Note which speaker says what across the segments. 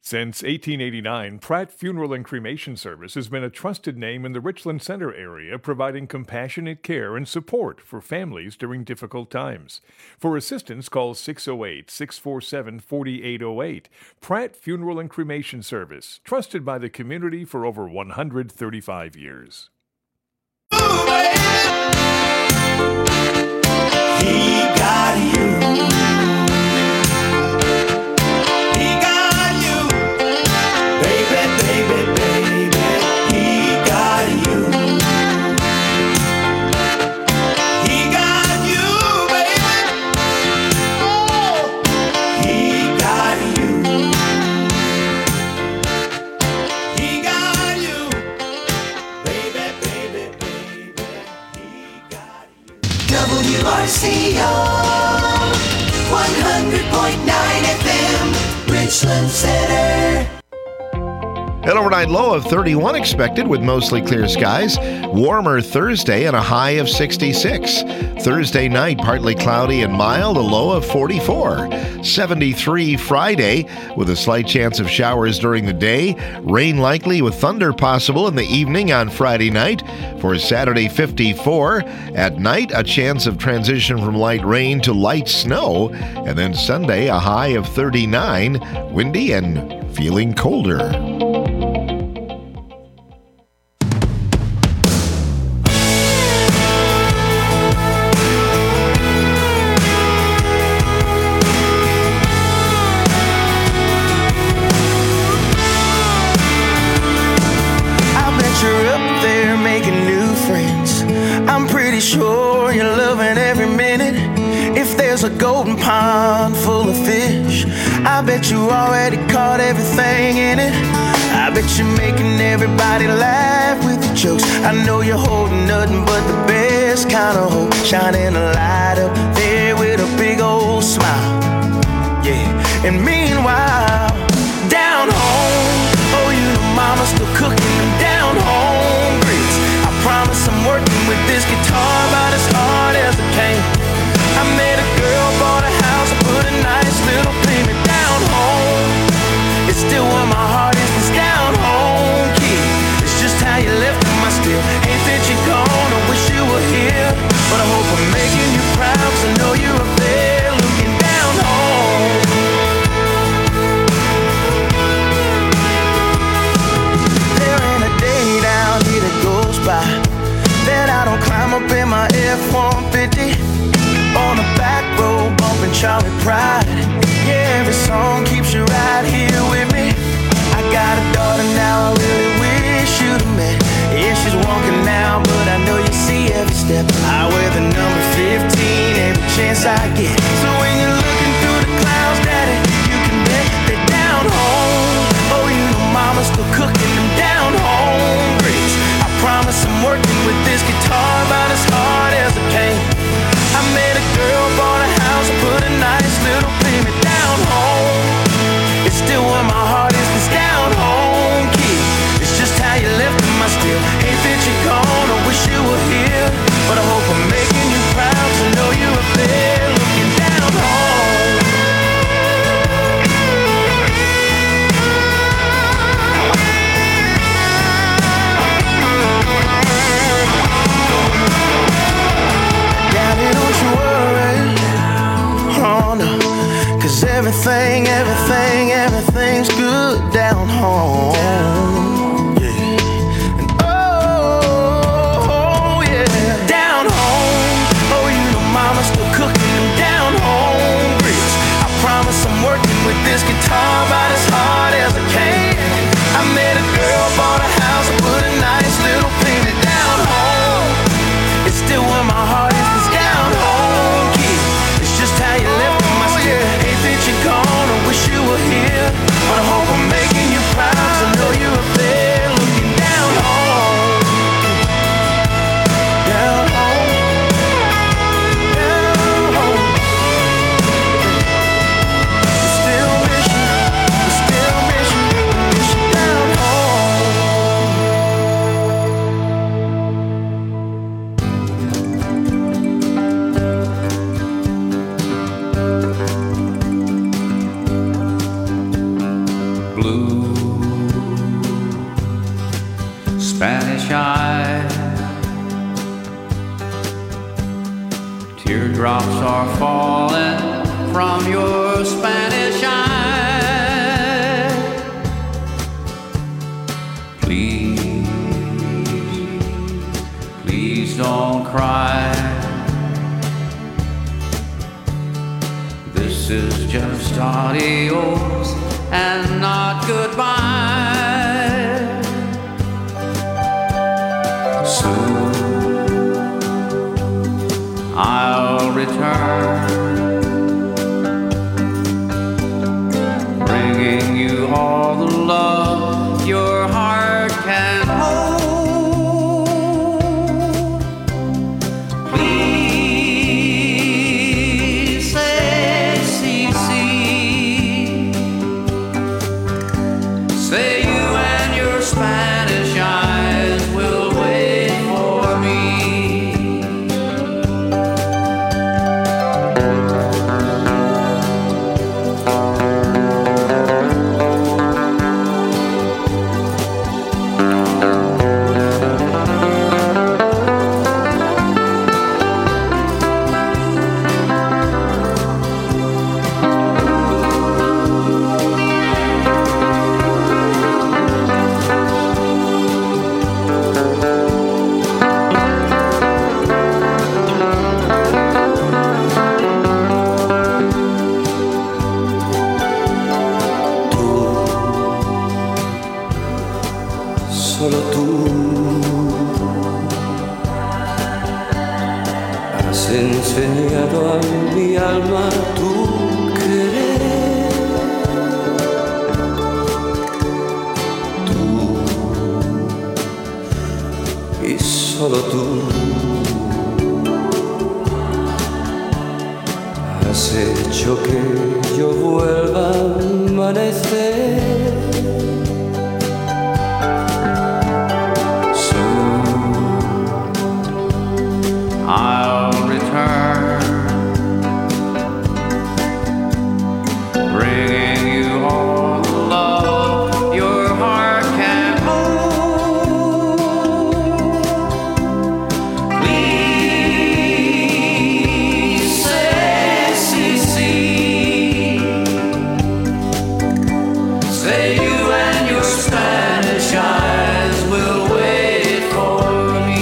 Speaker 1: Since 1889, Pratt Funeral and Cremation Service has been a trusted name in the Richland Center area, providing compassionate care and support for families during difficult times. For assistance, call 608-647-4808. Pratt Funeral and Cremation Service, trusted by the community for over 135 years.
Speaker 2: He got you.
Speaker 3: WRCO 100.9 FM, Richland Center.
Speaker 4: An overnight low of 31 expected with mostly clear skies. Warmer Thursday and a high of 66. Thursday night, partly cloudy and mild, a low of 44. 73 Friday with a slight chance of showers during the day. Rain likely with thunder possible in the evening on Friday night. For Saturday, 54. At night, a chance of transition from light rain to light snow. And then Sunday, a high of 39. Windy and feeling colder.
Speaker 2: Sure you're loving every minute. If there's a golden pond full of fish, I bet you already caught everything in it. I bet you're making everybody laugh with your jokes. I know you're holding nothing but the best kind of hope, shining a light up there with a big old smile. Yeah, and meanwhile, down home, oh, you know mama's still cooking down home grits. I promise I'm working with this guitar about as hard as I can. I met a girl, bought a house, I put a nice little payment down home. It's still where my heart is, it's down home, kid. It's just how you left them, I still hate that you're gone. I wish you were here, but I hope I'm making you proud, 'cause I know you're up there looking down home. There ain't a day down here that goes by that I don't climb up in my F-150 on the back road bumping Charlie Pride. Yeah, every song keeps you right here with me. I got a daughter now, I really wish you'd have met. Yeah, she's walking now, but I know you see every step. I wear the number 15 every chance I get. So when you're looking through the clouds, daddy, you can bet they're down home. Oh, you know mama's still cooking them down home grits. I promise I'm working with this guitar about as hard as I can. I met a girl, bought a house, put a nice little payment down home. It's still where my heart is, it's down home, kid. It's just how you left them, I still hate that you're gone. I wish you were here, but I hope I'm making you proud, 'cause I know you're up there looking down home. Daddy, don't you worry, oh no, 'cause everything's good down home. Yeah. And oh yeah, down home. Oh, you know mama's still cooking them down home grits. I promise I'm working with this guitar about as hard as I can. I met a girl, bought a house, put a nice little payment down home. It's still where my heart is, it's down home, kid. It's just how you left them, I still hate that you're gone. I wish you were here, but I hope I'm making you proud, 'cause I know
Speaker 5: blue Spanish eyes. Teardrops are falling from your Spanish eyes. Please, please don't cry. This is just adios and not goodbye. Soon I'll return, bringing you all the love your heart can hold. Please say, say you and your Spanish eyes will wait for me.
Speaker 6: Solo tú has enseñado a mi alma tu querer. Tú y solo tú has hecho que yo vuelva a amanecer.
Speaker 5: I'll return, bringing you all the love your heart can hold. Please say, say you and your Spanish eyes will wait for me.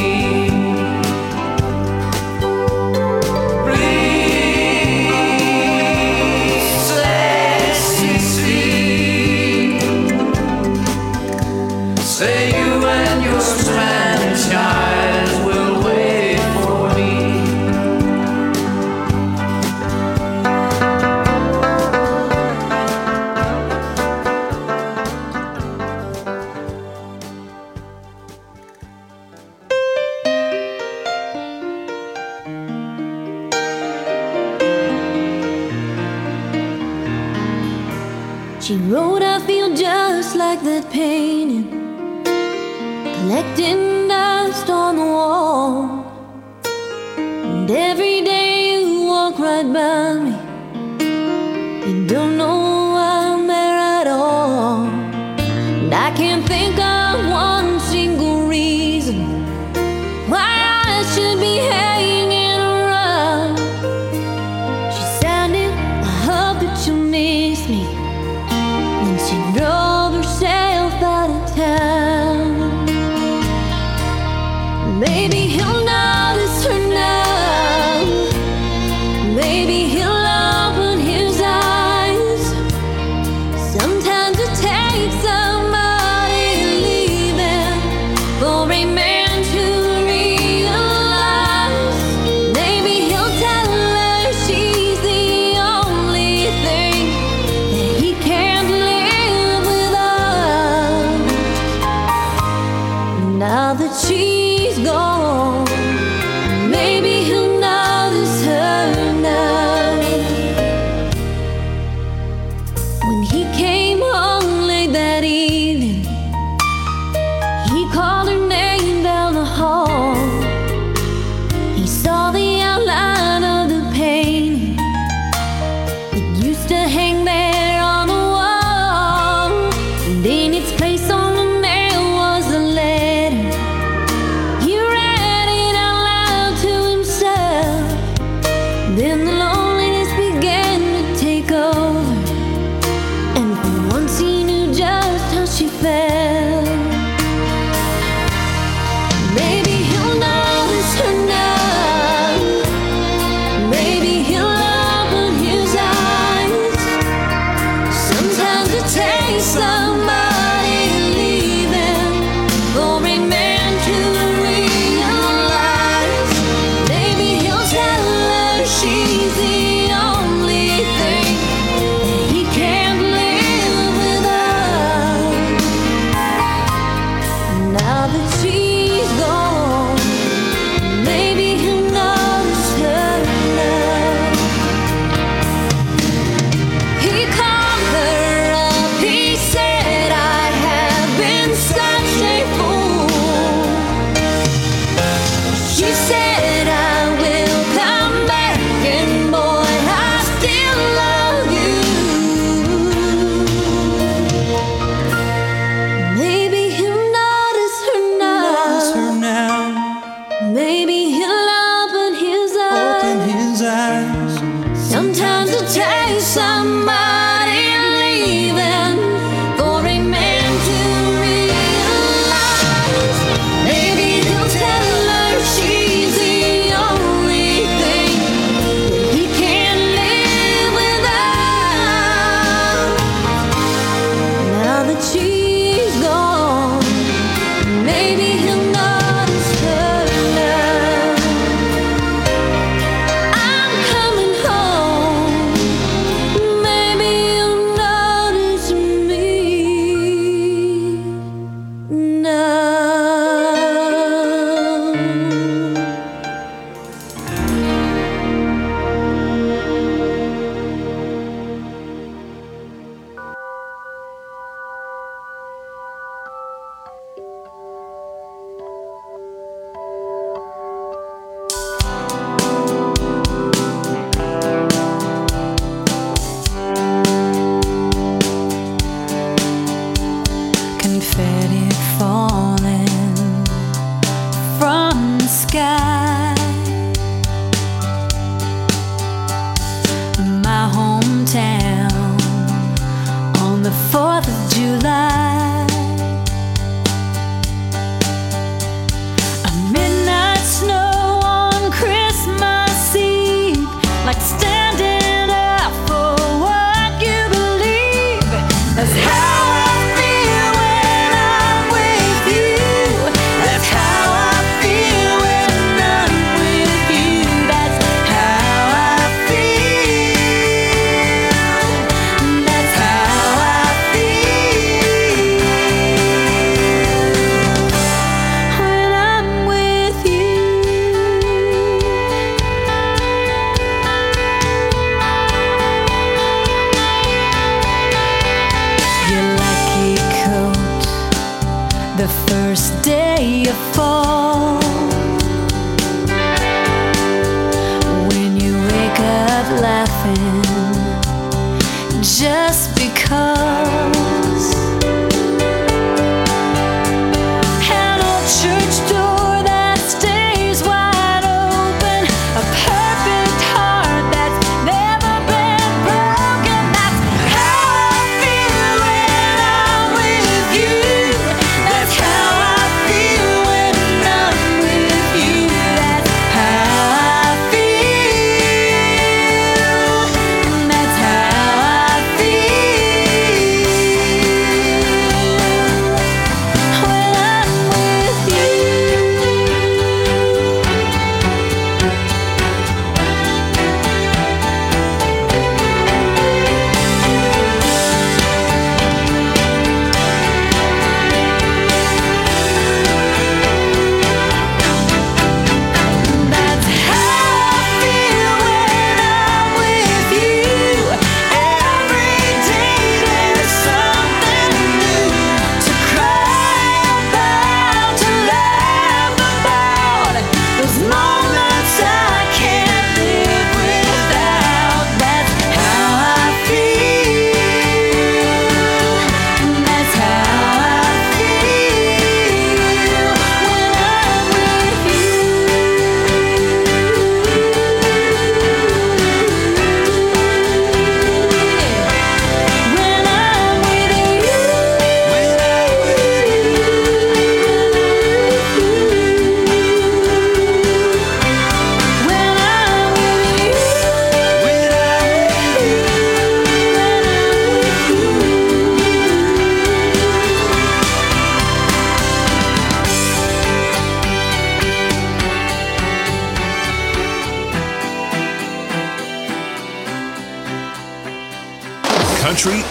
Speaker 5: Say you and your Spanish eyes will wait for me.
Speaker 7: She wrote, I feel just like that painting, collecting dust on the wall. And every day you walk right by me, you don't know I'm there at all. And I can't think of one single reason why I should be hanging around. She sounded, I hope that you'll miss me. Then she drove herself out of town. Maybe he'll notice her now. Maybe he'll open his eyes. Sometimes it takes somebody leaving for a man to realize. Maybe he'll tell her she's the only thing that he can't live without. Now that she's gone, maybe he'll notice her now. When he came home late that evening, once he knew just how she felt. Maybe he'll notice her now. Maybe he'll open his eyes. Sometimes it takes somebody leaving for a man to realize. Maybe he'll tell her she's the only thing that he can't live without.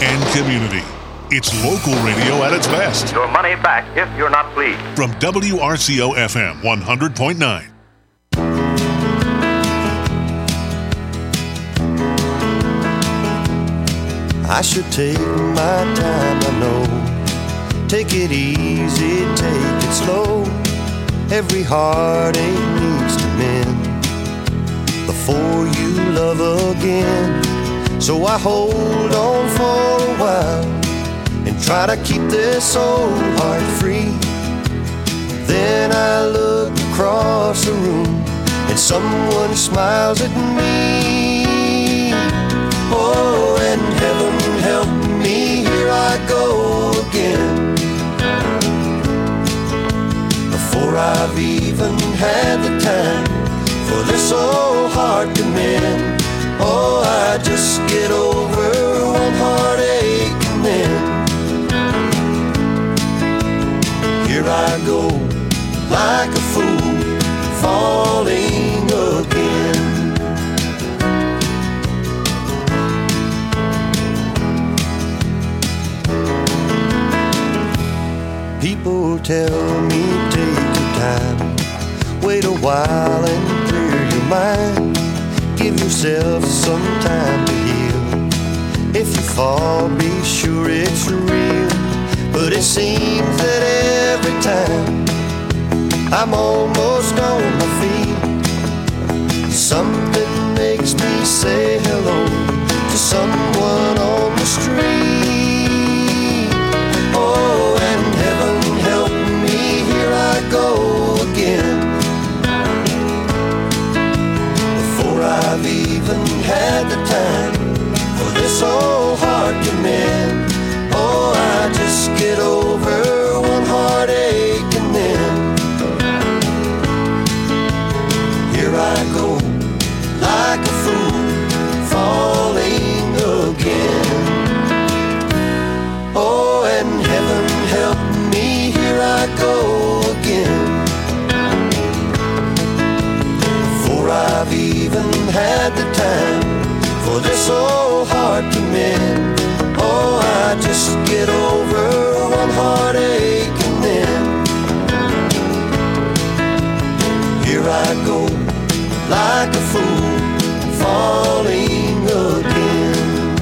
Speaker 8: and community. It's local radio at its best.
Speaker 9: Your money back if you're not pleased.
Speaker 8: From WRCO FM 100.9.
Speaker 2: I should take my time, I know. Take it easy, take it slow. Every heartache needs to mend before you love again. So I hold on for a while and try to keep this old heart free. Then I look across the room and someone smiles at me. Oh, and heaven help me, here I go again. Before I've even had the time for this old heart to mend. Oh, I just get over one heartache and then here I go, like a fool, falling again. People tell me take your time, wait a while and clear your mind. Give yourself some time to heal. If you fall, be sure it's real. But it seems that every time I'm almost on my feet, something makes me say hello to someone on the street. Oh, and heaven help me, here I go again. Before I've even had the time for this old heart to mend. Oh, I just get over one heartache and then here I go, like a fool, falling again. Oh, and heaven help me, here I go again. Before I've even had the time for this old heart to mend. Oh, I just get over one heartache and then here I go, like a fool, falling again.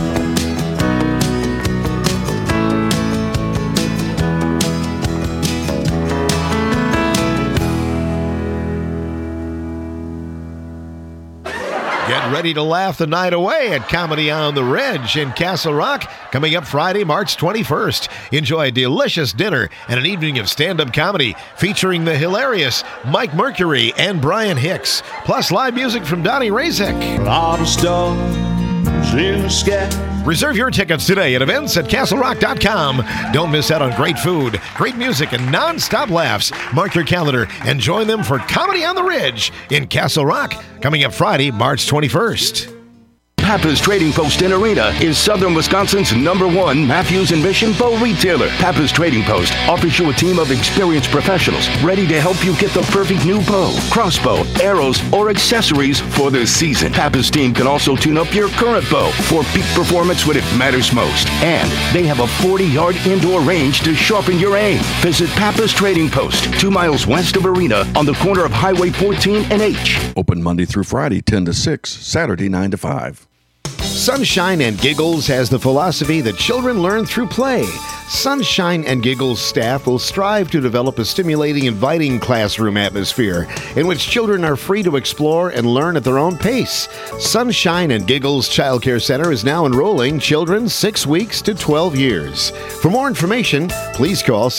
Speaker 4: Get ready to laugh the night away at Comedy on the Ridge in Castle Rock, coming up Friday, March 21st. Enjoy a delicious dinner and an evening of stand-up comedy featuring the hilarious Mike Mercury and Brian Hicks, plus live music from Donnie Razek.
Speaker 10: A lot of stars in the sky.
Speaker 4: Reserve your tickets today at events@castlerock.com. Don't miss out on great food, great music, and non-stop laughs. Mark your calendar and join them for Comedy on the Ridge in Castle Rock, coming up Friday, March 21st.
Speaker 11: Pappas Trading Post in Arena is Southern Wisconsin's #1 Matthews and Mission bow retailer. Pappas Trading Post offers you a team of experienced professionals ready to help you get the perfect new bow, crossbow, arrows, or accessories for the season. Pappas team can also tune up your current bow for peak performance when it matters most. And they have a 40-yard indoor range to sharpen your aim. Visit Pappas Trading Post, 2 miles west of Arena on the corner of Highway 14 and H.
Speaker 12: Open Monday through Friday, 10 to 6, Saturday, 9 to 5.
Speaker 4: Sunshine and Giggles has the philosophy that children learn through play. Sunshine and Giggles staff will strive to develop a stimulating, inviting classroom atmosphere in which children are free to explore and learn at their own pace. Sunshine and Giggles Child Care Center is now enrolling children 6 weeks to 12 years. For more information, please call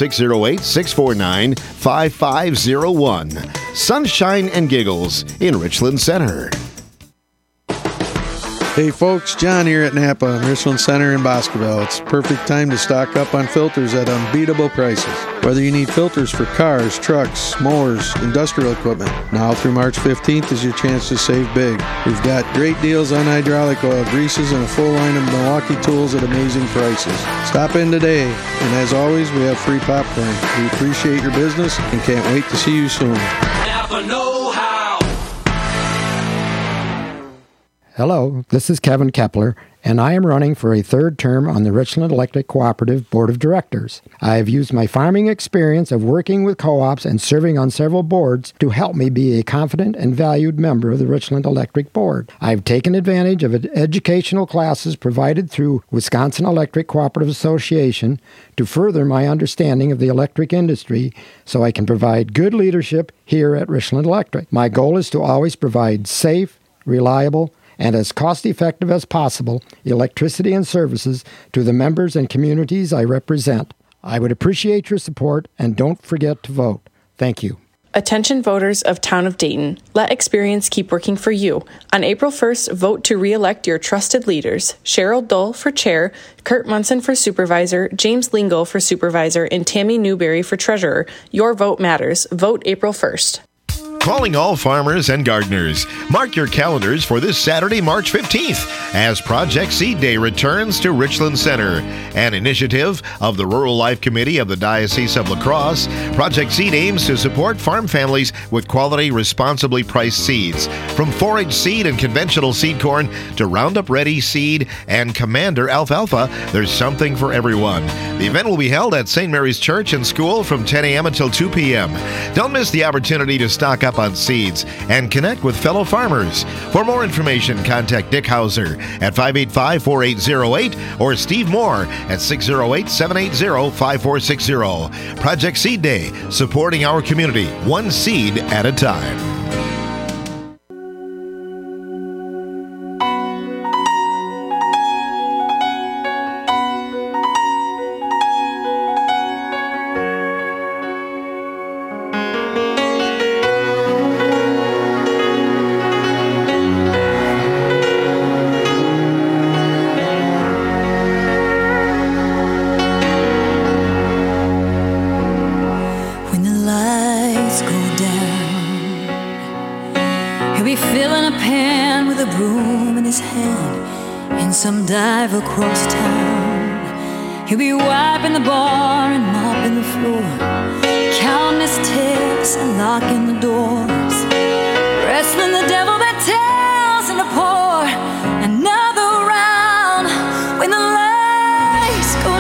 Speaker 4: 608-649-5501. Sunshine and Giggles in Richland Center.
Speaker 13: Hey folks, John here at Napa, Richland Center in Boscoville. It's perfect time to stock up on filters at unbeatable prices. Whether you need filters for cars, trucks, mowers, industrial equipment, now through March 15th is your chance to save big. We've got great deals on hydraulic oil, greases, and a full line of Milwaukee tools at amazing prices. Stop in today, and as always, we have free popcorn. We appreciate your business and can't wait to see you soon.
Speaker 5: Napa know-how.
Speaker 14: Hello, this is Kevin Kepler, and I am running for a third term on the Richland Electric Cooperative Board of Directors. I have used my farming experience of working with co-ops and serving on several boards to help me be a confident and valued member of the Richland Electric Board. I have taken advantage of educational classes provided through Wisconsin Electric Cooperative Association to further my understanding of the electric industry so I can provide good leadership here at Richland Electric. My goal is to always provide safe, reliable, and as cost-effective as possible electricity and services to the members and communities I represent. I would appreciate your support, and don't forget to vote. Thank you.
Speaker 15: Attention voters of Town of Dayton, let experience keep working for you. On April 1st, vote to re-elect your trusted leaders. Cheryl Dull for chair, Kurt Munson for supervisor, James Lingo for supervisor, and Tammy Newberry for treasurer. Your vote matters. Vote April 1st.
Speaker 4: Calling all farmers and gardeners. Mark your calendars for this Saturday, March 15th, as Project Seed Day returns to Richland Center. An initiative of the Rural Life Committee of the Diocese of La Crosse, Project Seed aims to support farm families with quality, responsibly priced seeds. From forage seed and conventional seed corn to Roundup Ready seed and Commander alfalfa, there's something for everyone. The event will be held at St. Mary's Church and School from 10 a.m. until 2 p.m. Don't miss the opportunity to stock up on seeds and connect with fellow farmers. For more information, contact Dick Hauser at 585-4808 or Steve Moore at 608-780-5460. Project Seed Day, supporting our community one seed at a time.
Speaker 7: Dive across town. He'll be wiping the bar and mopping the floor, counting his tips and locking the doors, wrestling the devil that tells him to pour another round. When the lights go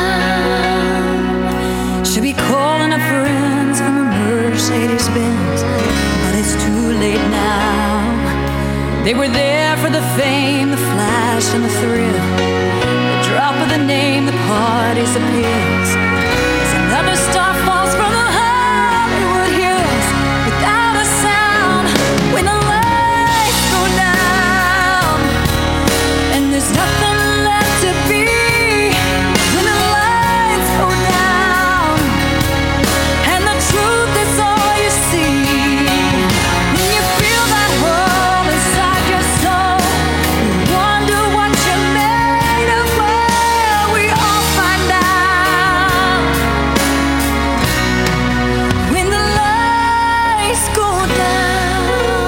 Speaker 7: down, she'll be calling her friends from a Mercedes-Benz, but it's too late now. They were there for the fame, the flash and the thrill, the drop of the name, the party's appeals. As another star falls from the Hollywood hills without a sound. When the lights go down and there's nothing left to be. When the lights go down and the truth is all you see. When you feel that hole inside your soul, you wonder what you're made of. Well, we all find out when the lights go down.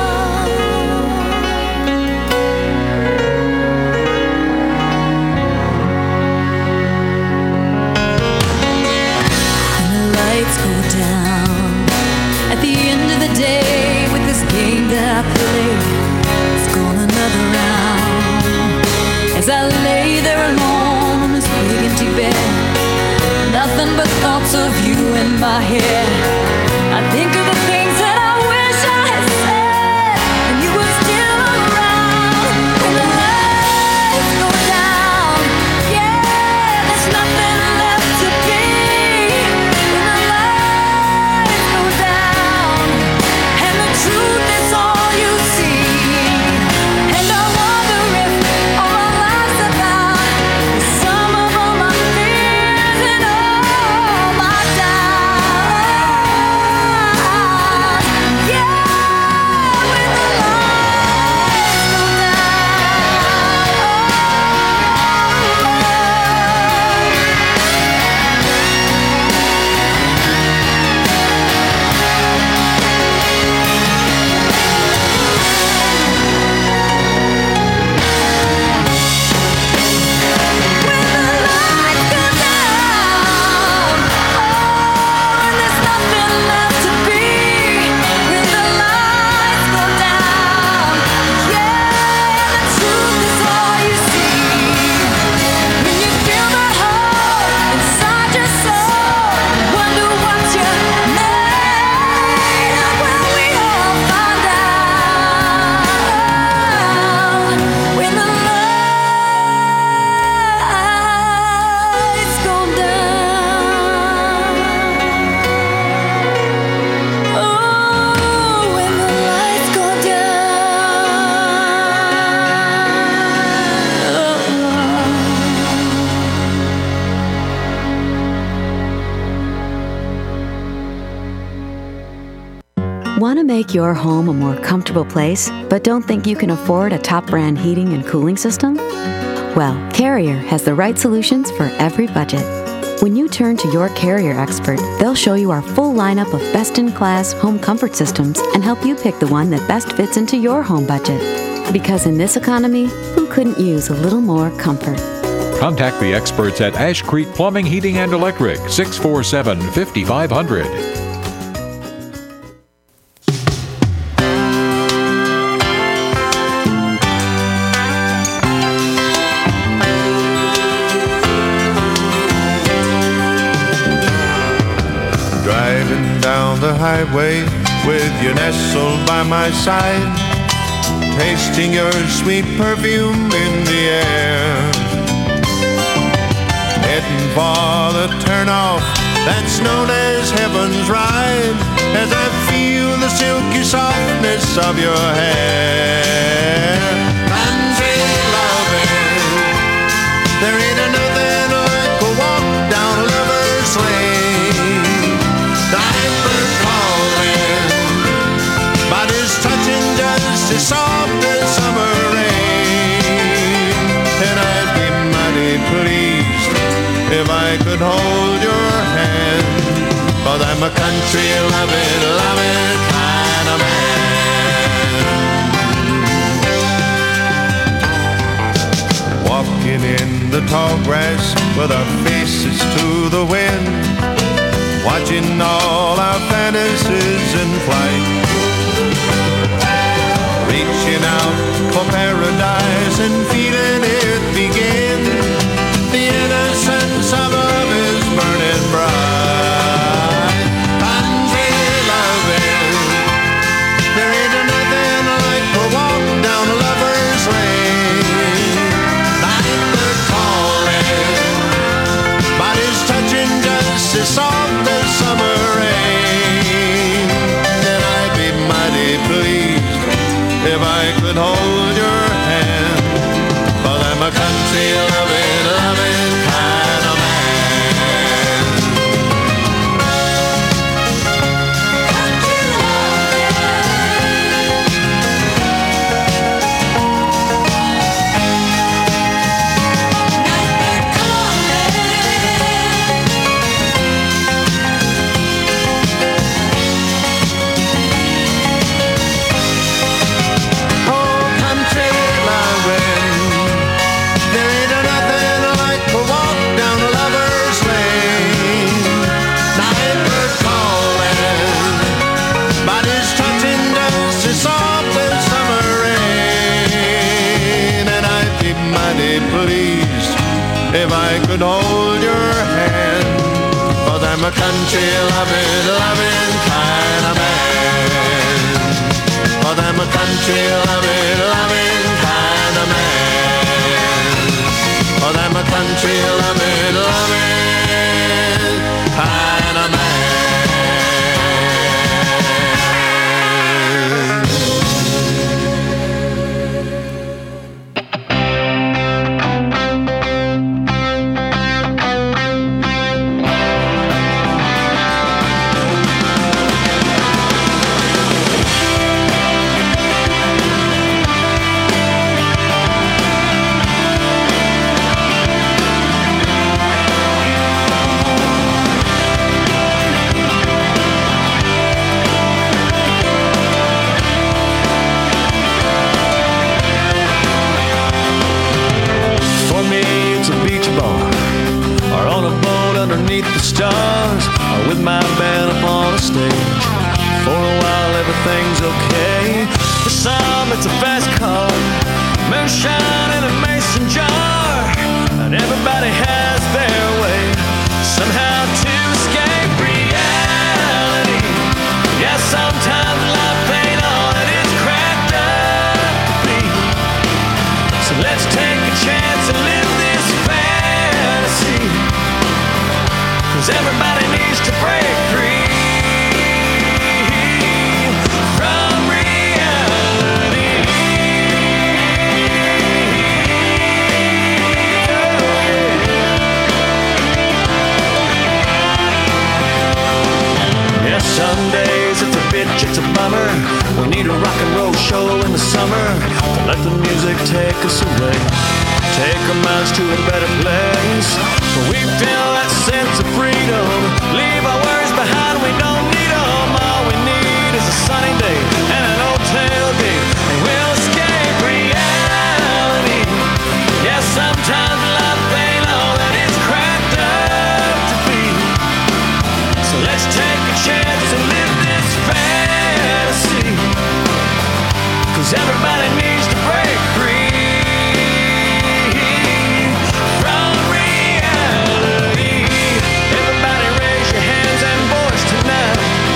Speaker 7: When the lights go down at the end of the day, with this game that I play, it's gone another round. As I lay there alone on this big empty bed, nothing but thoughts of you in my head. I think of the things that I wish I had said, and you were still around. When the lights go down, yeah, there's nothing left to be. When the lights go down and the truth is all you see. And I wonder if all my life's about the sum of all my fears and all my doubts.
Speaker 16: Want to make your home a more comfortable place, but don't think you can afford a top brand heating and cooling system? Well, Carrier has the right solutions for every budget. When you turn to your Carrier expert, they'll show you our full lineup of best-in-class home comfort systems and help you pick the one that best fits into your home budget. Because in this economy, who couldn't use a little more comfort?
Speaker 17: Contact the experts at Ash Creek Plumbing, Heating, and Electric, 647-5500.
Speaker 18: Driving down the highway with you nestled by my side, tasting your sweet perfume in the air. Heading for the turnoff that's known as Heaven's Ride, as I feel the silky softness of your hair. Country loving, there ain't nothing like a walk down a lover's lane. Diaper calling, body's touching just as soft as summer rain. And I'd be mighty pleased if I could hold your hand, 'cause I'm a country loving, loving kind of man. Walking in the tall grass with our faces to the wind, watching all our fantasies in flight, reaching out for paradise and feeling it begin. The innocence of love is burning bright. Country loving, there ain't nothing like a walk down a lover's lane. Night calling, bodies touching just as soft as summer rain. And I'd be mighty pleased if I could hold your hand, 'cause I'm a country loving, loving kind of man. Country pleased if I could hold your hand, 'cause I'm a country loving, loving kind of man. 'Cause I'm a country loving, loving kind of man. 'Cause I'm a country loving, loving kind of man.
Speaker 10: Underneath the stars, or with my band up on a stage. For a while everything's okay. For some it's a fast car, moonshine in a mason jar, and everybody has their way somehow to escape reality. Yeah, sometimes life ain't all it is cracked up to be. So let's take a chance and live this fantasy, 'cause everybody needs to break free from reality. Yeah, some days it's a bitch, it's a bummer. us away, take our minds to a better place, where we feel that sense of freedom, leave our worries behind, we don't need them. All we need is a sunny day and an old tailgate, and we'll escape reality. Yeah, sometimes life ain't all that it's cracked up to be, so let's take a chance and live this fantasy, 'cause everybody needs to break free from reality. Everybody raise your hands and voice tonight,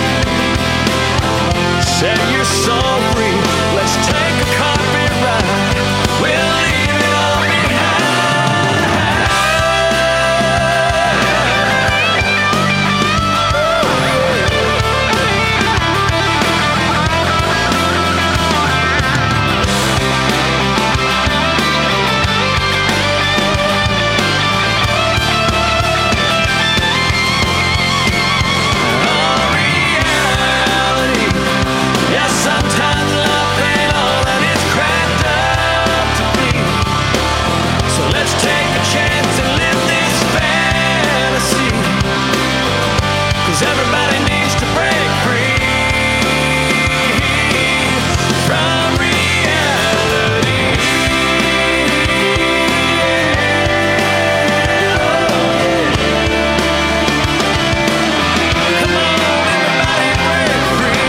Speaker 10: set your soul free. Let's take a carpet ride, we'll leave it all sometimes life ain't all that it's cracked up to be, so let's take a chance and live this fantasy, 'cause everybody needs to break free from reality. Come on, everybody break free.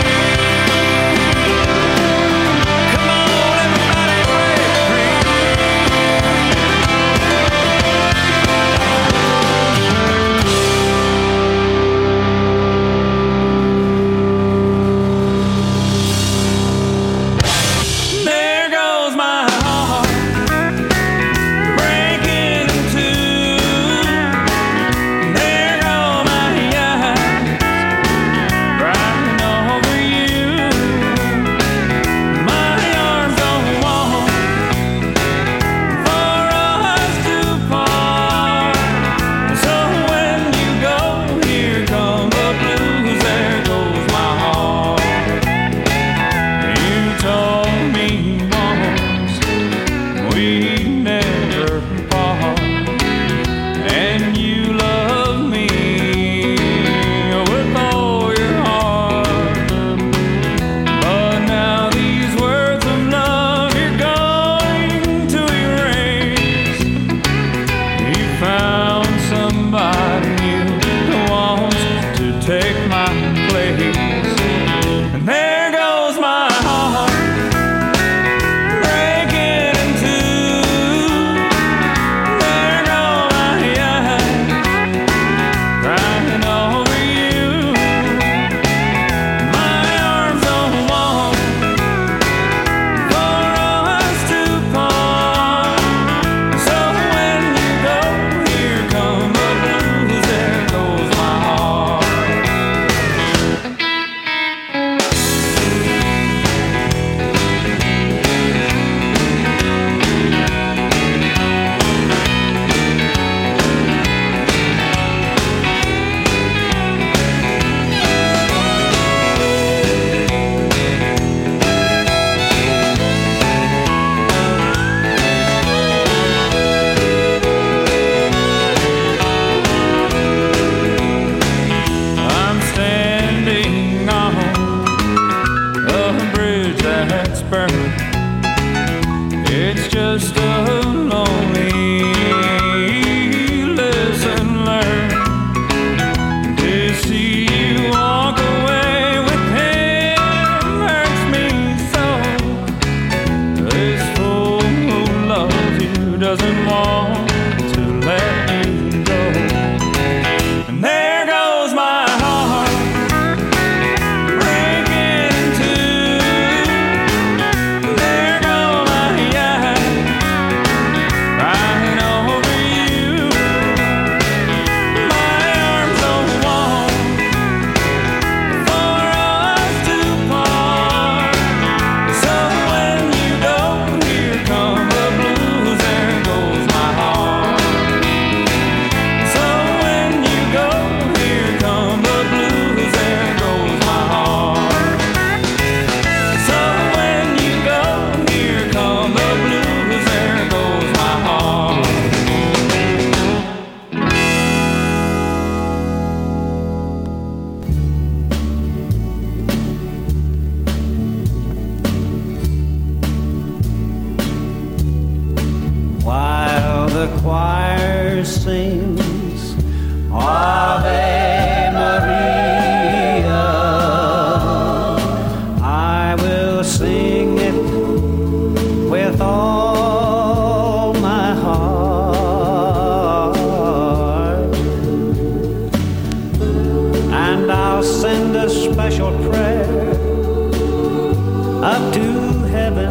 Speaker 19: I'll send a special prayer up to heaven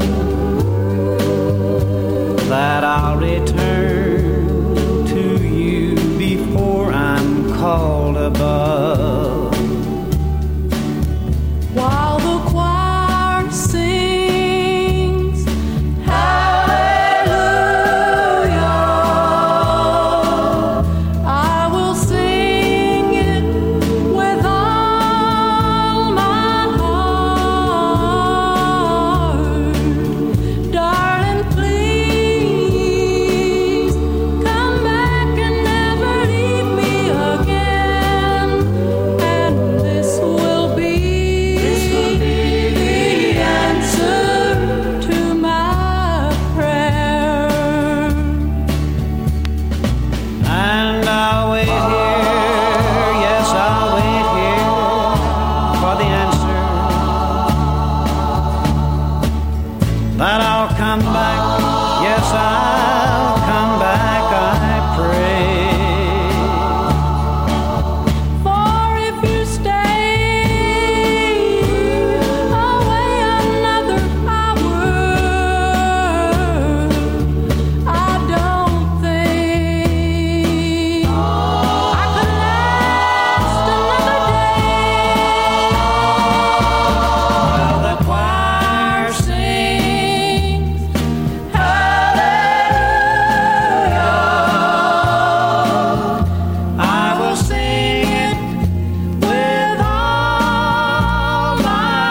Speaker 19: that I'll return to you before I'm called above.
Speaker 5: While the choir sings hallelujah, I will sing it with all my heart. Darling, please come back and never leave me again. And this will be the answer to my prayer.
Speaker 19: And I'll wait here, yes, I'll wait here for the answer. That I'll come back, yes, I'll come back, I pray.
Speaker 5: For if you stay away another hour, I don't think I could last another day.
Speaker 19: The choir sings hallelujah. I will sing it with all my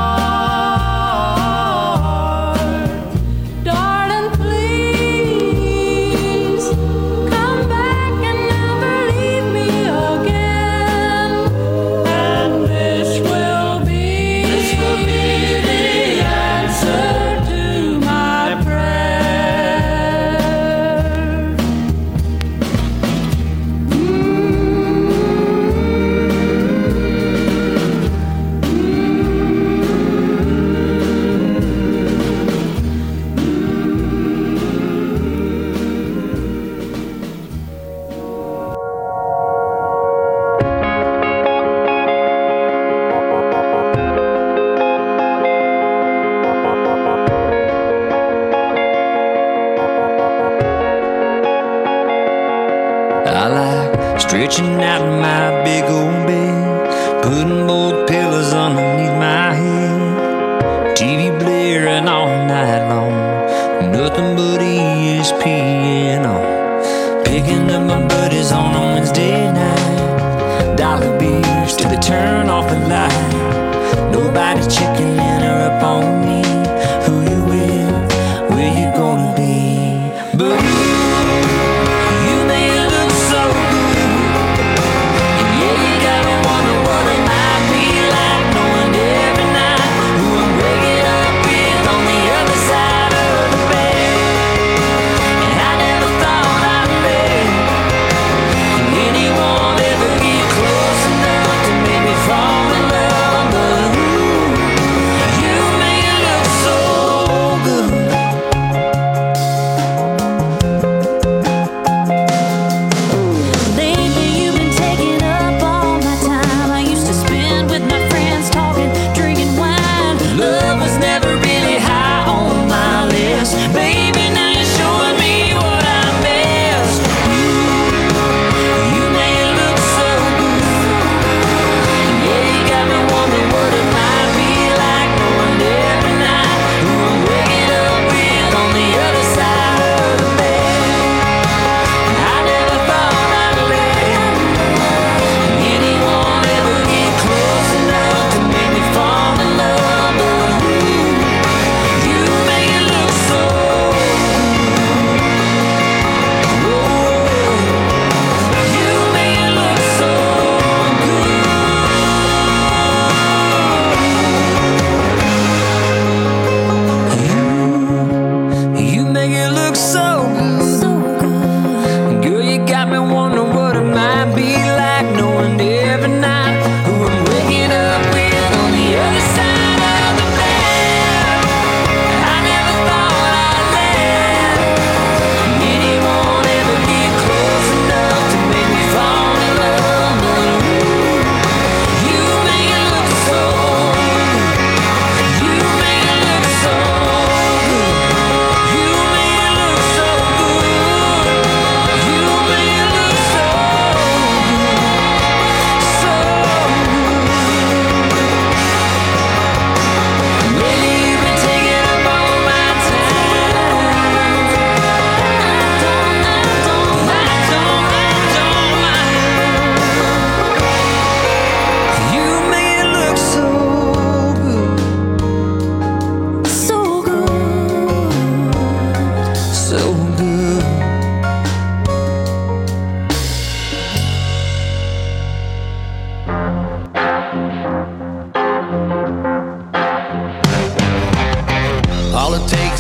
Speaker 19: heart.
Speaker 5: Darling, please come back and never leave me again. And this will be the answer to my prayer.
Speaker 6: I like stretching out in my big old bed, putting both pillows underneath my head, TV blaring all night long, nothing but ESPN on, picking up my buddies on a Wednesday night, dollar beers till they turn off the light, nobody checking in or up on me, who you with, where you gonna be, but you may look so good. Yeah, you gotta wonder what it might be like, knowing every night who I'm waking up with on the other side of the bed. And I never thought I'd let anyone ever get close enough to make me fall in love.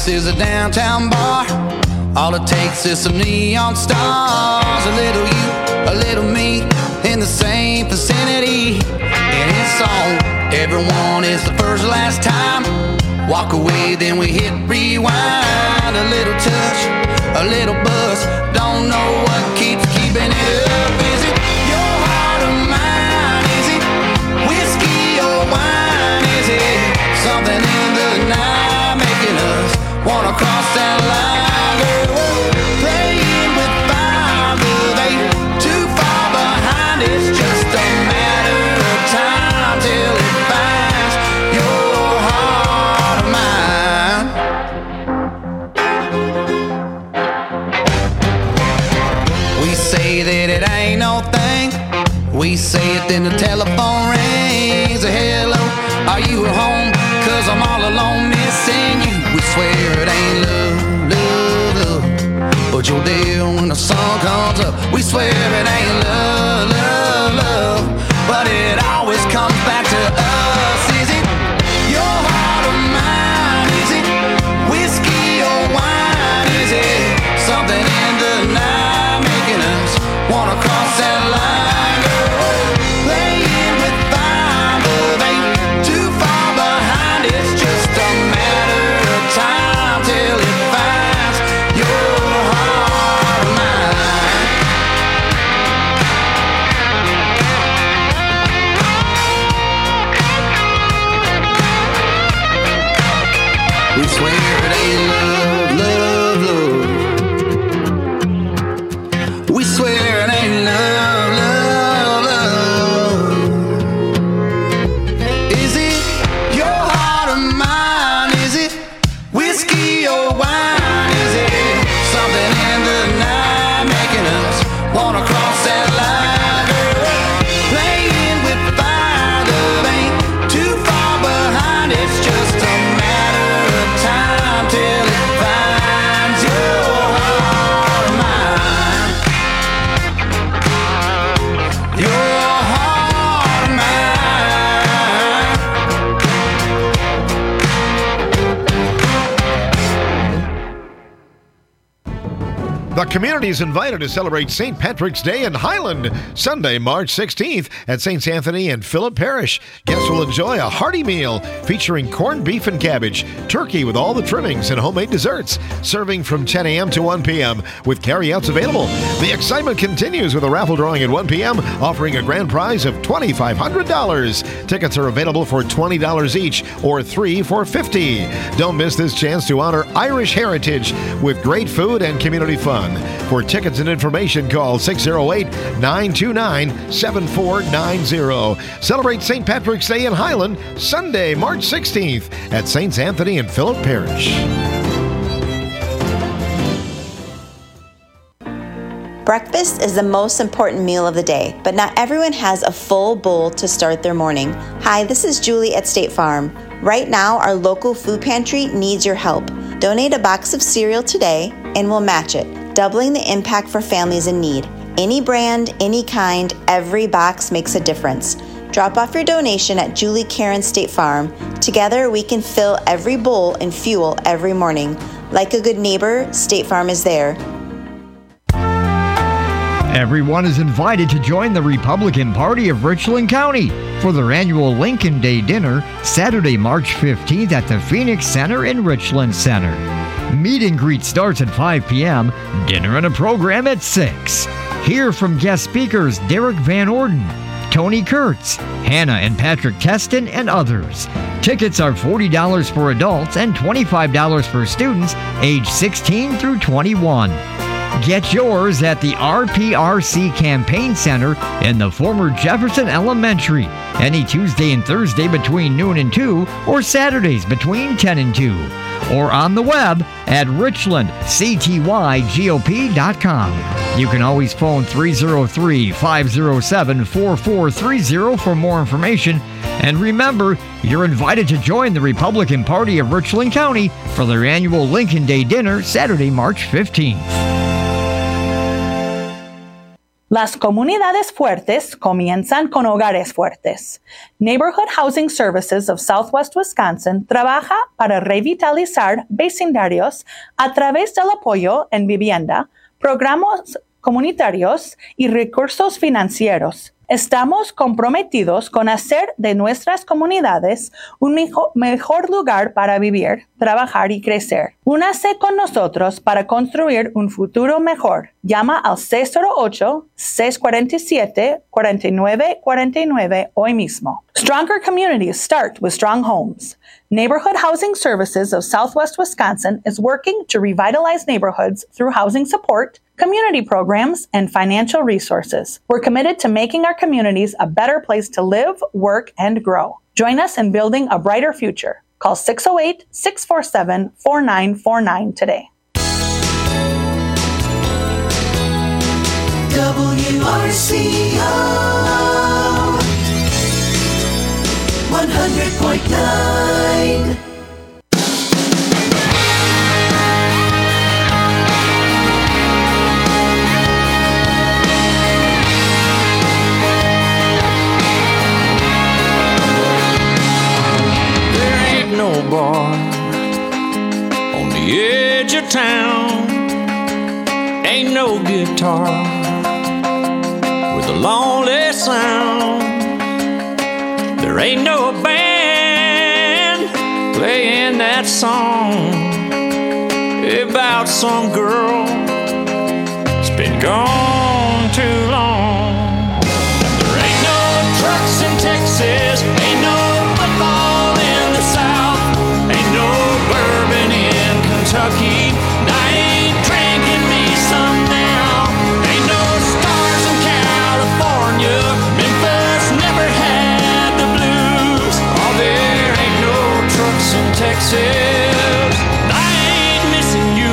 Speaker 20: This is a downtown bar. All it takes is some neon stars. A little you, a little me, in the same vicinity. And it's on. Everyone is the first last time. Walk away, then we hit rewind. A little touch, a little buzz. Don't know what keeps keeping it up. Is it your heart or mine? Is it whiskey or wine? Is it something in the night making us wanna cross that line? Girl, we're playing with fire, but ain't too far behind. It's just a matter of time till it finds your heart or mine. We say that it ain't no thing. We say it, then the telephone rings. Hello, are you at home? 'Cause I'm all alone missing you. We swear it ain't love, love, love, but you're there when the sun comes up. We swear it ain't love, love, love, but it always comes back to us. Is it your heart or mine? Is it whiskey or wine? Is it something in the night making us wanna cross that line? Girl, playing with fire, but ain't too far behind. It's just a matter of time till it finds your heart or mine. We swear it ain't love, love, love. We swear it ain't love, love, love. Is it your heart or mine? Is it whiskey or wine? Is it something in the night making us wanna cross that line? Girl, playing with fire, love ain't too far behind. It's just a matter of time till it finds your heart or mine. Your heart or mine.
Speaker 4: The community is invited to celebrate St. Patrick's Day in Highland, Sunday, March 16th at St. Anthony and Philip Parish. Guests will enjoy a hearty meal featuring corned beef and cabbage, turkey with all the trimmings, and homemade desserts, serving from 10 a.m. to 1 p.m. with carryouts available. The excitement continues with a raffle drawing at 1 p.m. offering a grand prize of $2,500. Tickets are available for $20 each or 3 for $50. Don't miss this chance to honor Irish heritage with great food and community fun. For tickets and information, call 608-929-7490. Celebrate St. Patrick's Day in Highland, Sunday, March 16th at St. Anthony and Philip Parish.
Speaker 21: Breakfast is the most important meal of the day, but not everyone has a full bowl to start their morning. Hi, this is Julie at State Farm. Right now, our local food pantry needs your help. Donate a box of cereal today and we'll match it, doubling the impact for families in need. Any brand, any kind, every box makes a difference. Drop off your donation at Julie Karen State Farm. Together, we can fill every bowl and fuel every morning. Like a good neighbor, State Farm is there.
Speaker 22: Everyone is invited to join the Republican Party of Richland County for their annual Lincoln Day dinner, Saturday, March 15th at the Phoenix Center in Richland Center. Meet and greet starts at 5 p.m., dinner and a program at 6. Hear from guest speakers Derek Van Orden, Tony Kurtz, Hannah and Patrick Teston, and others. Tickets are $40 for adults and $25 for students aged 16 through 21. Get yours at the RPRC Campaign Center in the former Jefferson Elementary, any Tuesday and Thursday between noon and 2, or Saturdays between 10 and 2, or on the web at richlandctygop.com. You can always phone 303-507-4430 for more information. And remember, you're invited to join the Republican Party of Richland County for their annual Lincoln Day dinner, Saturday, March 15th.
Speaker 1: Las comunidades fuertes comienzan con hogares fuertes. Neighborhood Housing Services of Southwest Wisconsin trabaja para revitalizar vecindarios a través del apoyo en vivienda, programas comunitarios y recursos financieros. Estamos comprometidos con hacer de nuestras comunidades un mejor lugar para vivir, trabajar y crecer. Únase con nosotros para construir un futuro mejor. Llama al 608-647-4949 hoy mismo. Stronger communities start with strong homes. Neighborhood Housing Services of Southwest Wisconsin is working to revitalize neighborhoods through housing support, community programs, and financial resources. We're committed to making our communities a better place to live, work, and grow. Join us in building a brighter future. Call 608-647-4949 today.
Speaker 2: WRCO 100.9.
Speaker 10: No bar on the edge of town, ain't no guitar with a lonely sound. There ain't no band playing that song about some girl that's been gone too long. There ain't no trucks in Texas, ain't no football in the South, ain't no bourbon in Kentucky. I ain't drinking me some now. Ain't no stars in California. Memphis never had the blues. Oh, there ain't no trucks in Texas. I ain't missing you.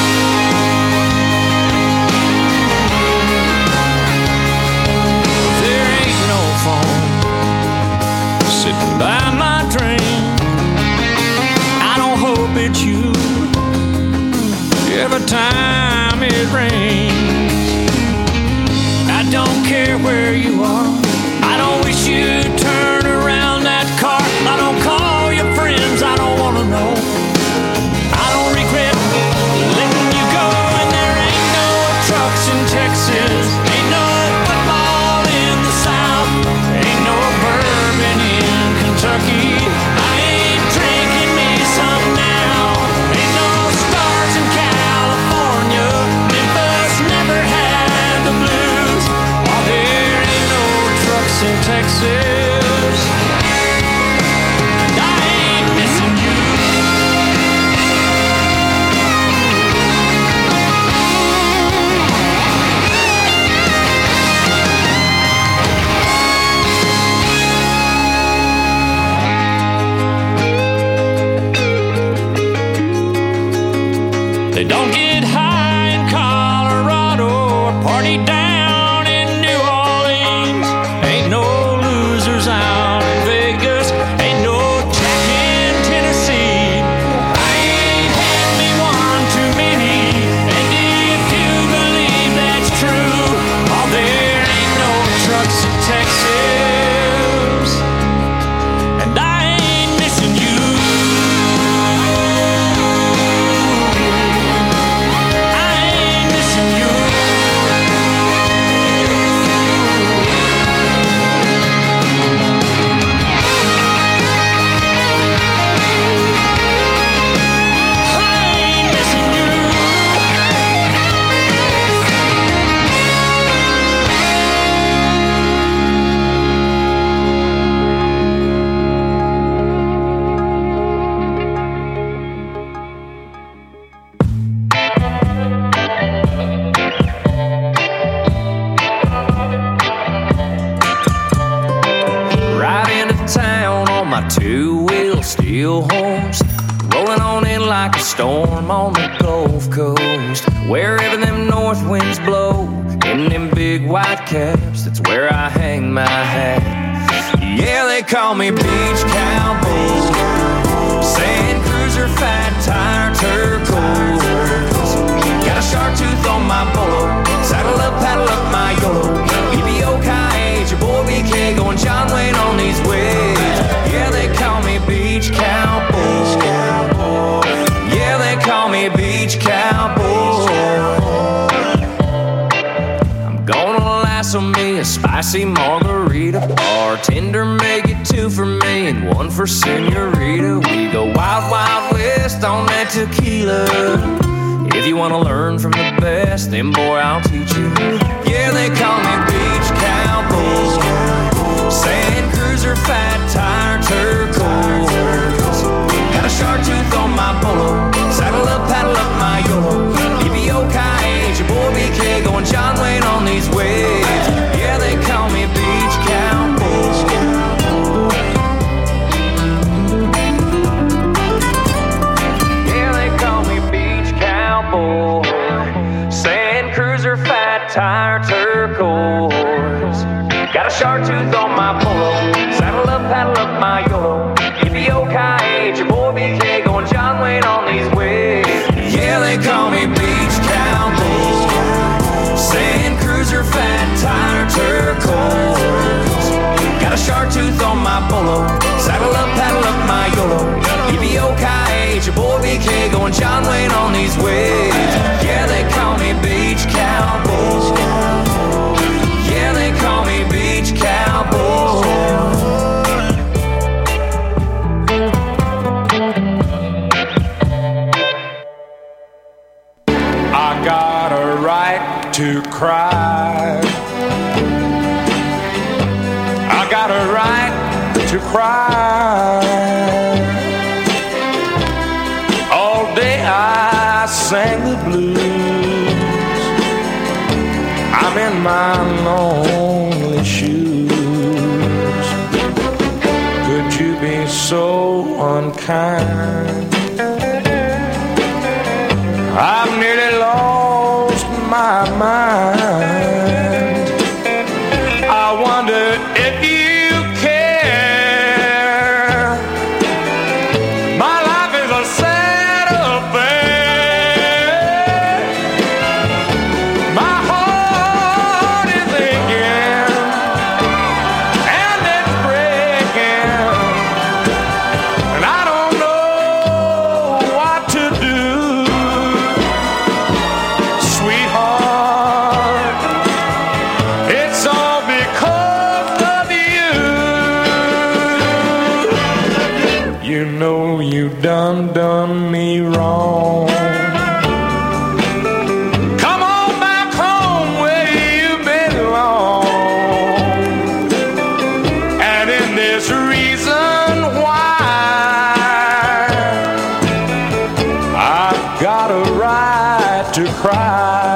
Speaker 10: There ain't no phone sitting by my drain. I don't hope it's you every time it rains. I don't care where you are. I don't wish you'd turn around that car. I don't call your friends. I don't want to know. I don't regret letting you go. And there ain't no trucks in Texas. Ain't no football in the South. Ain't no bourbon in Kentucky. I ain't drinking me some now. Ain't no stars in California. Memphis never had the blues. Oh, there ain't no trucks in Texas. And I ain't missing you. They don't get high in Colorado or party down in New Orleans. Ain't no losers out in Vegas. Ain't no jack in Tennessee. I ain't had me one too many. And if you believe that's true, oh, there ain't no trucks in Texas. And I ain't missing you. Ride into town on my two-wheel steel horse, rolling on in like a storm on the Gulf Coast. Wherever them north winds blow, in them big white caps, that's where I hang my hat. Yeah, they call me beach cowboy, sand cruiser, fat tire, turquoise. Got
Speaker 3: a shark tooth on my polo. Saddle up, paddle up my YOLO. EBOKH, your boy BK going John Wayne on these waves. Yeah, they call me Beach Cowboy. Yeah, they call me Beach Cowboy. I'm gonna lasso me a spicy margarita. Bartender, make it 2 for me and 1 for Senorita. We go wild, wild west on that tequila. If you wanna learn from the best, then boy, I'll teach you. Yeah, they call me Beach Cowboy. Sand cruiser, fat tire, turquoise. Got a shark tooth on my polo. Saddle up, paddle up my YOLO. EBOKH, your boy BK going John Wayne on these waves. Yeah, they call me Beach Cowboy. Yeah, they call me Beach Cowboy. Sand cruiser, fat tire, turquoise. Got a shark tooth on my polo. Saddle up, paddle up my YOLO. EBOKH, your boy BK going John Wayne on these waves. Yeah, they call me Beach Cowboy. Sand cruiser, fat tire, turquoise. Got a shark tooth on my polo. Saddle up, paddle up my YOLO. EBOKH, your boy BK going John Wayne on these waves. Yeah, they call me Beach Cowboy. Yeah, they call me Beach Cowboy.
Speaker 9: I got a right to cry. I got a right to cry. All day I sang the blues. I'm in my lonely shoes. Could you be so unkind? I've nearly lost my mind. I wonder if you care. My life is a sad affair. My heart is aching and it's breaking, and I don't know what to do. It's all because of you. You know you done me wrong. Come on back home where you belong. And in this reason why, I've got a right to cry.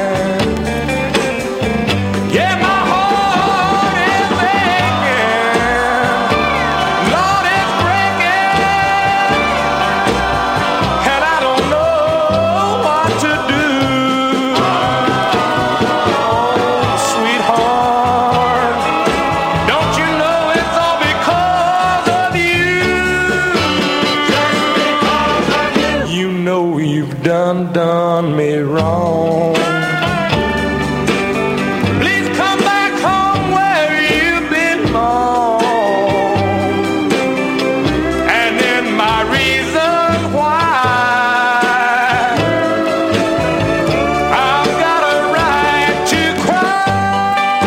Speaker 9: Done me wrong. Please come back home where you belong. And in my reason why, I've got a right to cry.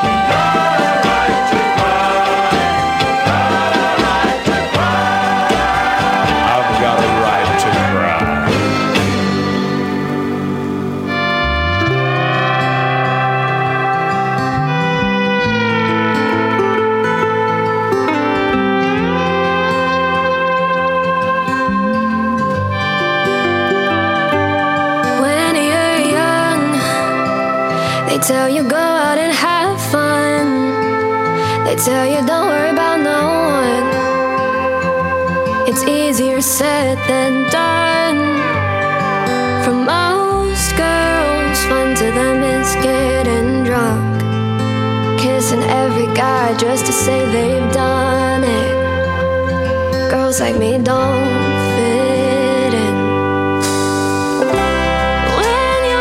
Speaker 9: I've got a right to cry.
Speaker 7: They tell you go out and have fun. They tell you don't worry about no one. It's easier said than done. For most girls, fun to them is getting drunk, kissing every guy just to say they've done it. Girls like me don't fit in. When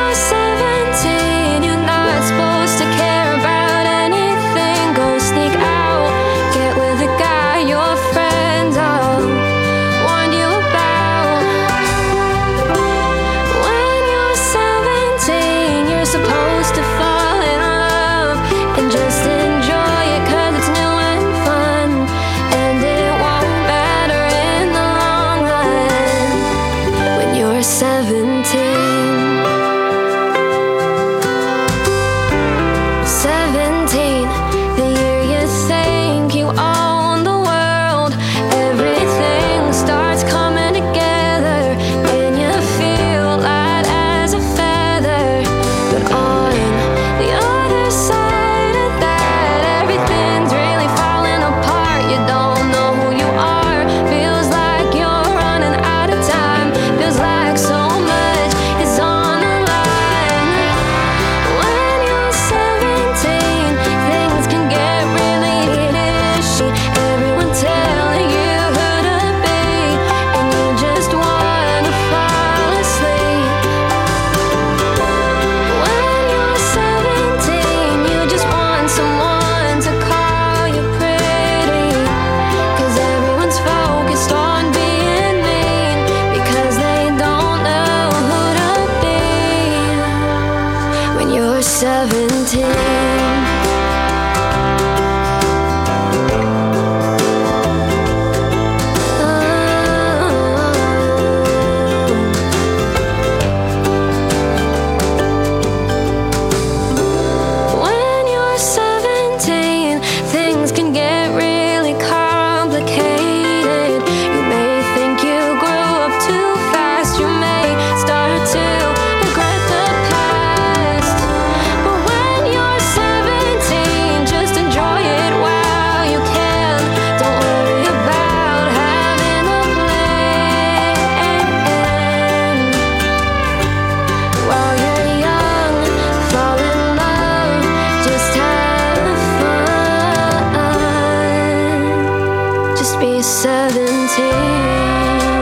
Speaker 7: 17.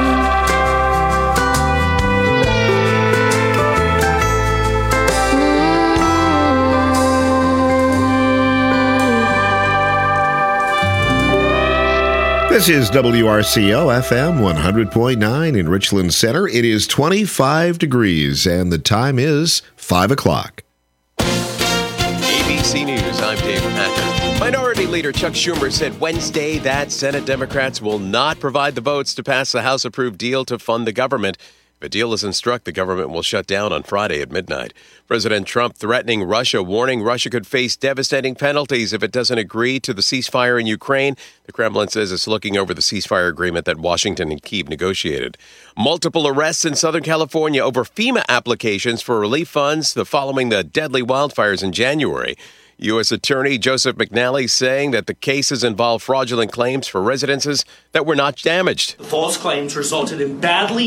Speaker 4: This is WRCO FM 100.9 in Richland Center. It is 25 degrees and the time is 5 o'clock.
Speaker 8: ABC News, I'm Dave Packer. Minority Leader Chuck Schumer said Wednesday that Senate Democrats will not provide the votes to pass the House-approved deal to fund the government. If a deal isn't struck, the government will shut down on Friday at midnight. President Trump threatening Russia, warning Russia could face devastating penalties if it doesn't agree to the ceasefire in Ukraine. The Kremlin says it's looking over the ceasefire agreement that Washington and Kyiv negotiated. Multiple arrests in Southern California over FEMA applications for relief funds following the deadly wildfires in January. U.S. Attorney Joseph McNally saying that the cases involve fraudulent claims for residences that were not damaged.
Speaker 11: The false claims resulted in badly